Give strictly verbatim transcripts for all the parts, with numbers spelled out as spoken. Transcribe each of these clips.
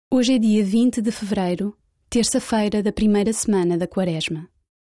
Hoje é dia vinte de fevereiro, terça-feira da primeira semana da Quaresma.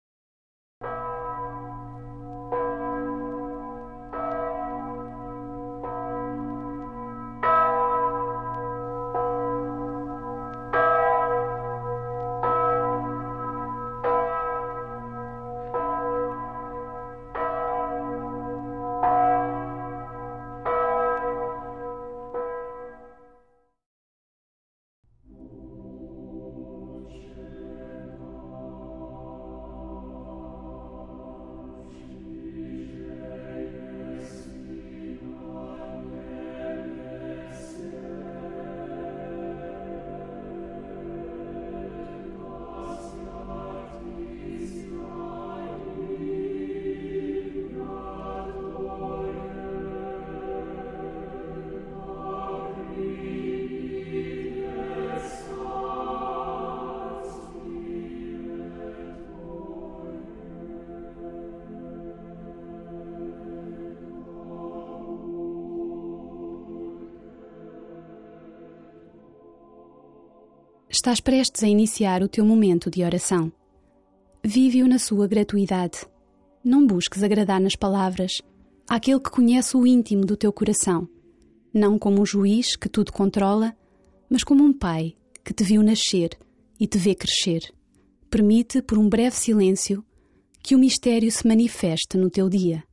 Estás prestes a iniciar o teu momento de oração. Vive-o na sua gratuidade. Não busques agradar nas palavras àquele que conhece o íntimo do teu coração, não como um juiz que tudo controla, mas como um pai que te viu nascer e te vê crescer. Permite, por um breve silêncio, que o mistério se manifeste no teu dia.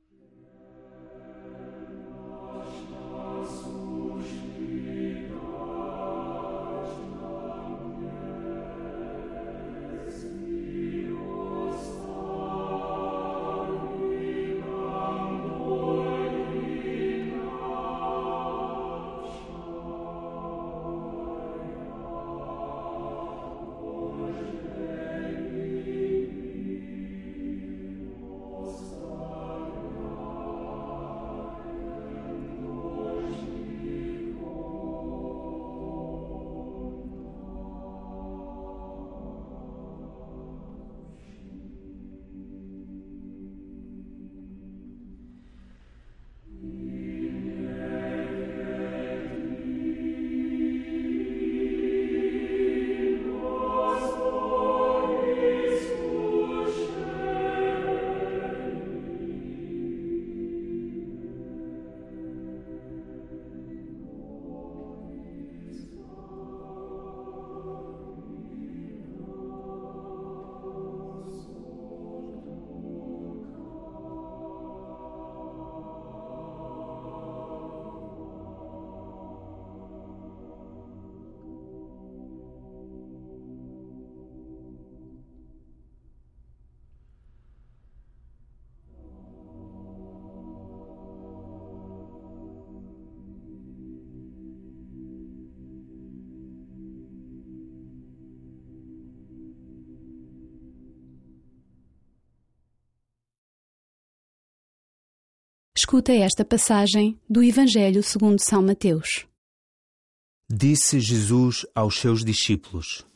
Escuta esta passagem do Evangelho segundo São Mateus. Disse Jesus aos seus discípulos: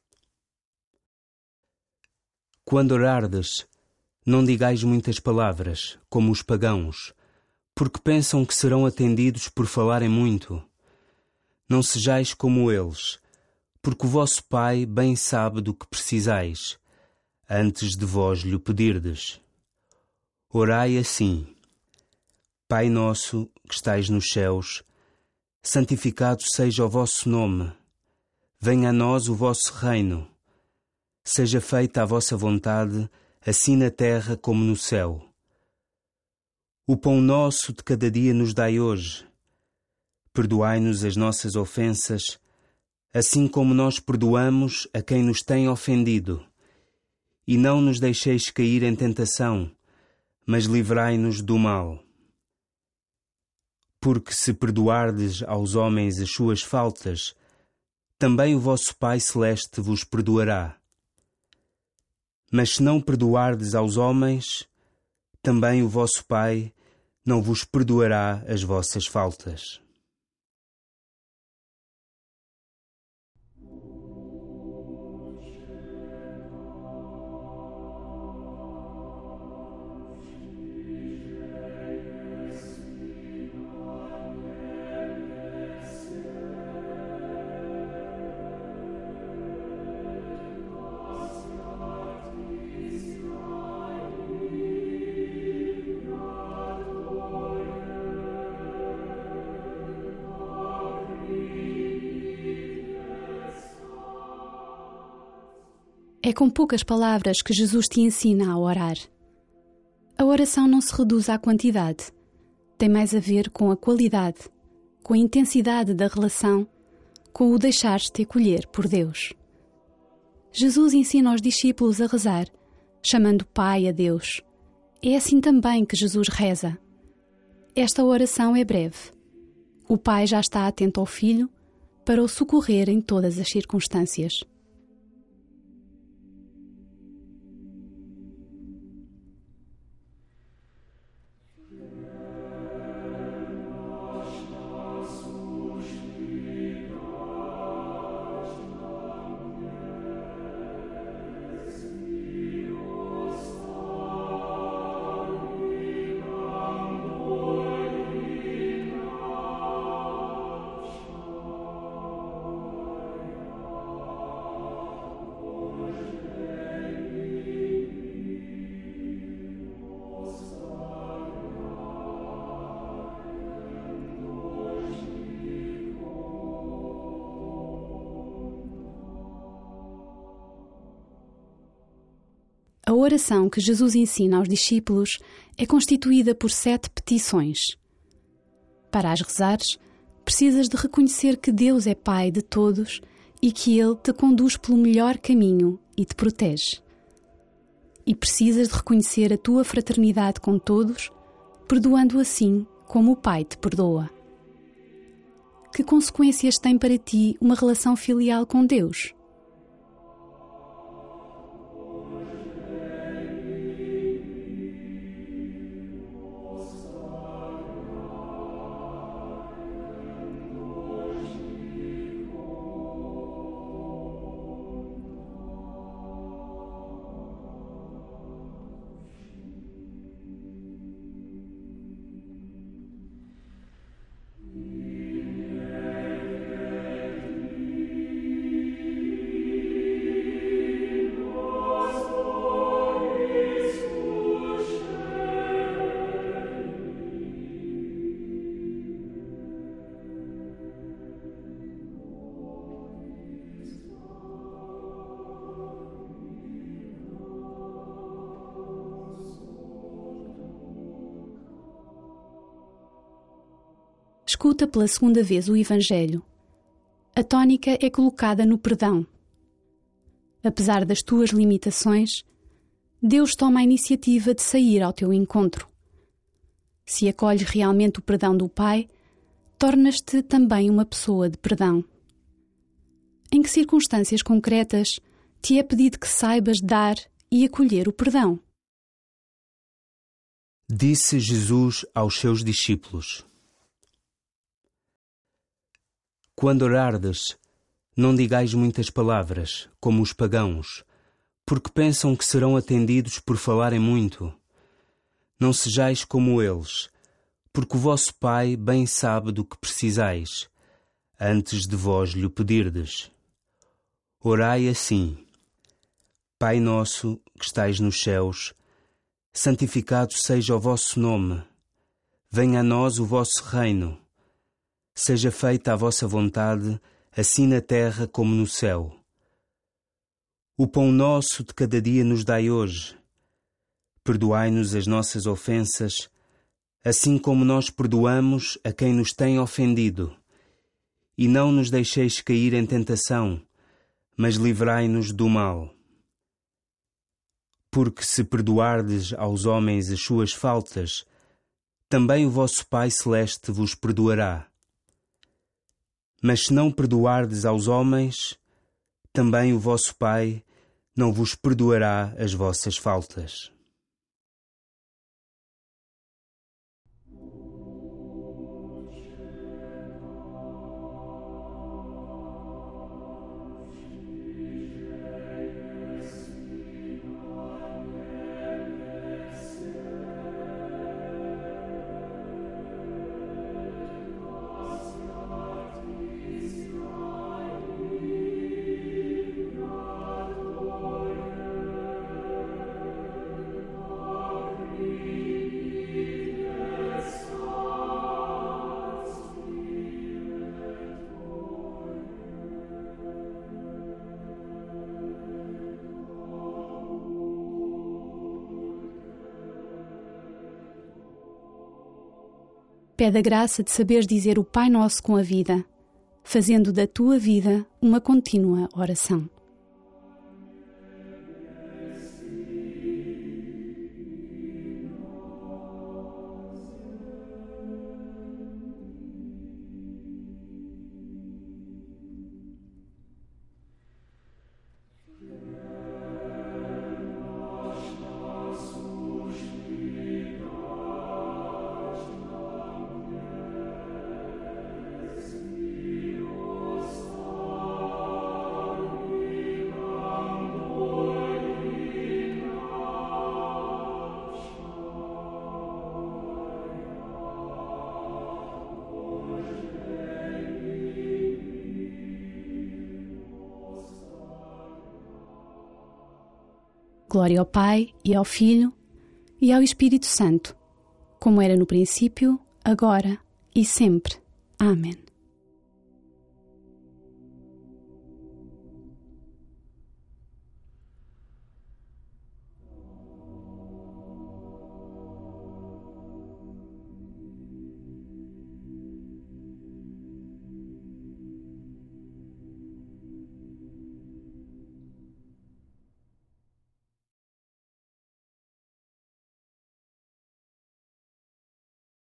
Quando orardes, não digais muitas palavras, como os pagãos, porque pensam que serão atendidos por falarem muito. Não sejais como eles, porque o vosso Pai bem sabe do que precisais, antes de vós lhe pedirdes. Orai assim: Pai nosso, que estais nos céus, santificado seja o vosso nome. Venha a nós o vosso reino. Seja feita a vossa vontade, assim na terra como no céu. O pão nosso de cada dia nos dai hoje. Perdoai-nos as nossas ofensas, assim como nós perdoamos a quem nos tem ofendido. E não nos deixeis cair em tentação, mas livrai-nos do mal. Porque se perdoardes aos homens as suas faltas, também o vosso Pai Celeste vos perdoará. Mas se não perdoardes aos homens, também o vosso Pai não vos perdoará as vossas faltas. É com poucas palavras que Jesus te ensina a orar. A oração não se reduz à quantidade. Tem mais a ver com a qualidade, com a intensidade da relação, com o deixar-te acolher por Deus. Jesus ensina aos discípulos a rezar, chamando Pai a Deus. É assim também que Jesus reza. Esta oração é breve. O Pai já está atento ao Filho para o socorrer em todas as circunstâncias. A oração que Jesus ensina aos discípulos é constituída por sete petições. Para as rezares, precisas de reconhecer que Deus é Pai de todos e que Ele te conduz pelo melhor caminho e te protege. E precisas de reconhecer a tua fraternidade com todos, perdoando assim como o Pai te perdoa. Que consequências tem para ti uma relação filial com Deus? Escuta pela segunda vez o Evangelho. A tónica é colocada no perdão. Apesar das tuas limitações, Deus toma a iniciativa de sair ao teu encontro. Se acolhes realmente o perdão do Pai, tornas-te também uma pessoa de perdão. Em que circunstâncias concretas te é pedido que saibas dar e acolher o perdão? Disse Jesus aos seus discípulos: Quando orardes, não digais muitas palavras, como os pagãos, porque pensam que serão atendidos por falarem muito. Não sejais como eles, porque o vosso Pai bem sabe do que precisais, antes de vós lhe pedirdes. Orai assim: Pai nosso, que estais nos céus, santificado seja o vosso nome. Venha a nós o vosso reino. Seja feita a vossa vontade, assim na terra como no céu. O pão nosso de cada dia nos dai hoje. Perdoai-nos as nossas ofensas, assim como nós perdoamos a quem nos tem ofendido. E não nos deixeis cair em tentação, mas livrai-nos do mal. Porque se perdoardes aos homens as suas faltas, também o vosso Pai Celeste vos perdoará. Mas se não perdoardes aos homens, também o vosso Pai não vos perdoará as vossas faltas. Pede a graça de saberes dizer o Pai Nosso com a vida, fazendo da tua vida uma contínua oração. Glória ao Pai, e ao Filho, e ao Espírito Santo, como era no princípio, agora e sempre. Amém.